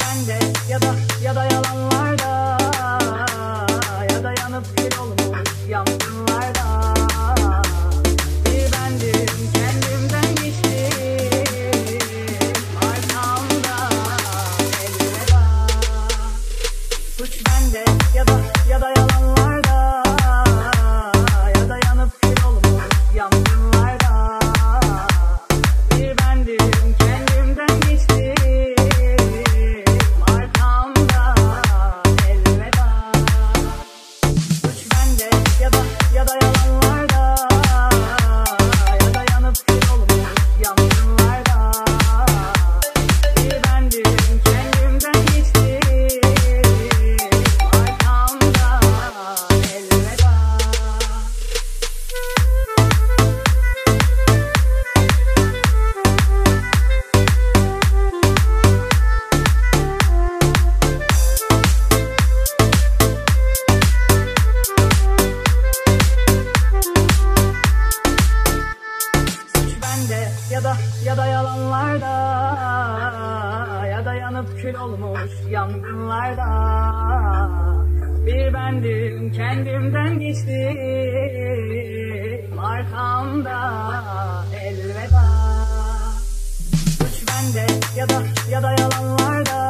bende ya da yalanlarda, ya da yanıp kül olmuş yangınlarda. Bir bendim kendimden geçtim, arkamda elveda. Suç bende ya da yalanlarda, ya da yanıp kül olmuş yangınlarda. Bir bendim kendimden geçtim, arkamda elveda. Suç bende ya da yalanlarda, ya da yanıp kül olmuş yangınlarda. Bir bendim kendimden geçtim, arkamda elveda. Suç bende ya da yalanlarda, ya da yanıp kül olmuş yangınlarda. Bir bendim kendimden geçtim, arkamda elveda. Suç bende ya da yalanlarda,